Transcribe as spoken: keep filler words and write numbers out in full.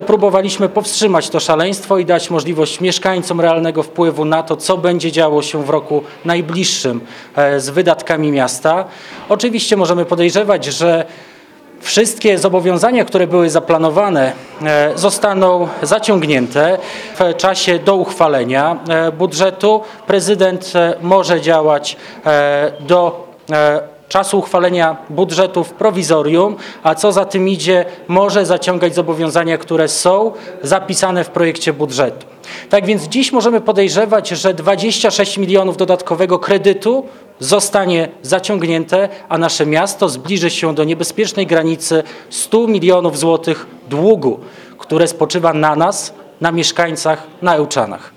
Próbowaliśmy powstrzymać to szaleństwo i dać możliwość mieszkańcom realnego wpływu na to, co będzie działo się w roku najbliższym z wydatkami miasta. Oczywiście możemy podejrzewać, że wszystkie zobowiązania, które były zaplanowane, zostaną zaciągnięte w czasie do uchwalenia budżetu. Prezydent może działać do czasu uchwalenia budżetu w prowizorium, a co za tym idzie, może zaciągać zobowiązania, które są zapisane w projekcie budżetu. Tak więc dziś możemy podejrzewać, że dwadzieścia sześć milionów dodatkowego kredytu zostanie zaciągnięte, a nasze miasto zbliży się do niebezpiecznej granicy stu milionów złotych długu, które spoczywa na nas, na mieszkańcach, na Ełczanach.